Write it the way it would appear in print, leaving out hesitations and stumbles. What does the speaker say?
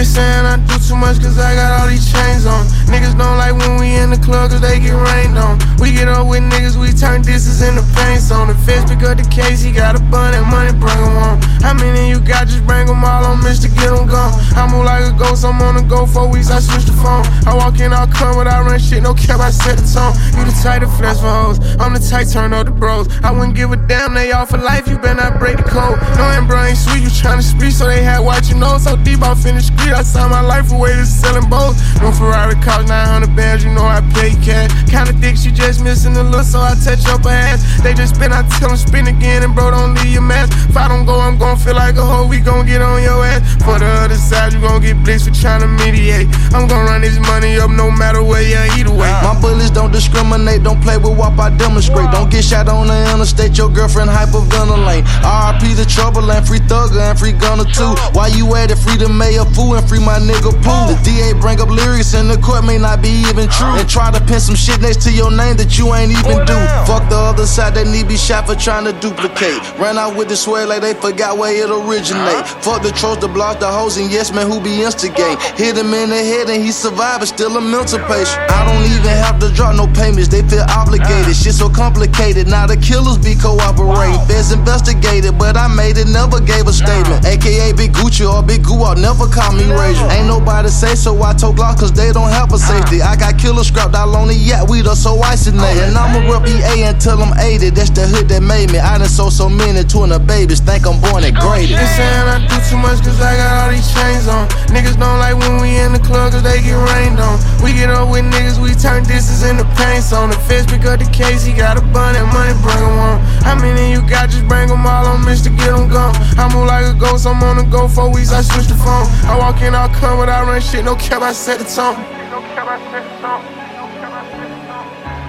They saying I do too much cause I got all these chains on. Niggas don't like when we in the club cause they get rained on. We get up with niggas, we turn disses into paint on. The feds pick up the case, he got a bun and money, bring him home. How many you got, just bring them all on, Mr. Get them gone. I move like a ghost, I'm on the go 4 weeks, I switch the phone. I walk in, I'll come without run shit, no cap, I set the tone. You the type to flex for hoes, I'm the type turn up the bros. I wouldn't give a damn, they all for life, you better not break the code. No, and bro ain't sweet, you tryna speak, so they had watch you know. So deep off in the street, I signed my life away to selling boats. No Ferrari cost 900 bands, you know I pay cash. Kinda thick, she just missing the look, so I touch up her ass. They just spin, I tell them spin again, and bro, don't leave your mask. If I don't go, I'm gon' feel like a hoe, we gon' get on your ass. For the other side, you gon' get blitzed for tryna mediate. I'm gon' run this money up no matter where you either way. My bullets don't discriminate, don't play with WAP, I demonstrate. Don't get shot on the interstate, your girlfriend hyperventilate. RIP the trouble and free Thugger and free Gunner too. Why you at it? Free the mayor fool and free my nigga Pooh. The DA bring up lyrics and the court may not be even true. And try to pin some shit next to your name that you ain't even do. Fuck the other side, they need be shot for trying to duplicate. Ran out with the swear like they forgot where it originate. Fuck the trolls, the blogs, the hoes, and yes man who be instigate. Hit him in the head and he survived, still a mental patient. I don't even have to drop no payments, they feel obligated. Shit so complicated, now the killers be cooperating. Feds investigated, but I made it, never gave a statement. AKA Big Gucci or Big Goo, never call me Raging. Ain't nobody say so, I told Glock cause they don't have a safety. I got killer scrapped all on the yacht, we done so isolated. And I'ma rep EA until I'm 80, that's the hood that made me. I done sold so many 200 babies, think I'm born and graded. They saying I do too much cause I got all these chains on. Niggas don't like when we in the club cause they get rained on. We get up with niggas, we turn disses into paint on. The feds pick up the case, he got a bun and money, bring him home. How many you got, just bring them all on, Mr. Get them gone. I move like a ghost, I'm on the go 4 weeks, I switch the phone. I walk in, I'll come without run shit, no cap, I set the tone. No cap, I set the tone. No cap, I set the tone.